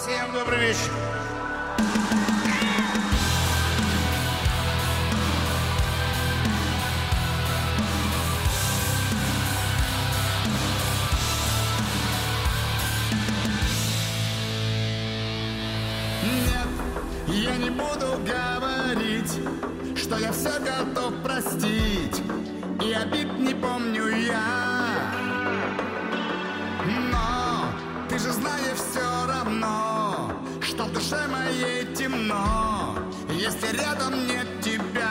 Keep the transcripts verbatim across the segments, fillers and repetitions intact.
Всем добрый вечер. Нет, я не буду говорить, что я все готов простить, и обид не помню я. Но ты же знаешь все равно, что в душе моей темно, если рядом нет тебя.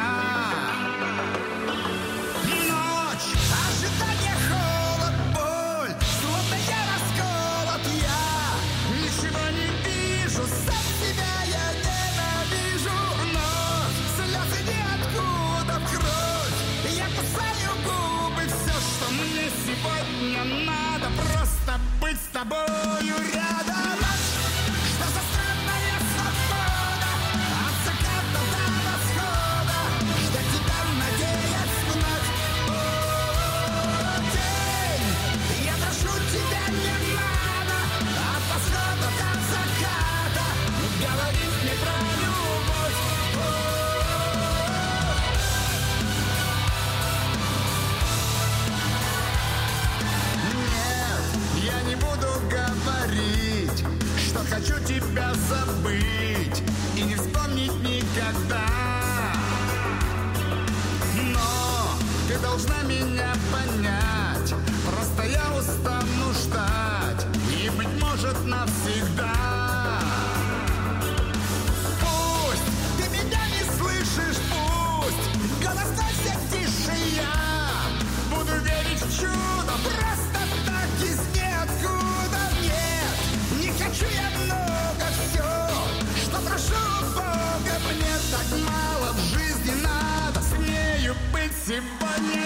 Ночь, ожидание, холод, боль, словно я расколот, я ничего не вижу, сам себя я ненавижу. Но слезы ниоткуда в кровь, я кусаю губы, все, что мне сегодня надо, просто быть с тобою рядом. Что за странная свобода, от заката до восхода, ждать тебя, надеясь вновь. О, день, я прошу тебя, не надо, от восхода до заката говорить мне про любовь. Нет, я не буду говорить, что хочу тебя забыть и не вспомнить никогда. Но ты должна меня понять, просто я устану ждать, и, быть может, навсегда. Пусть ты меня не слышишь, пусть голос все тише, я буду верить в чудо, просто так из ниоткуда. Нет, не хочу я много, все, что прошу у Бога, мне так мало в жизни надо с нею быть сегодня.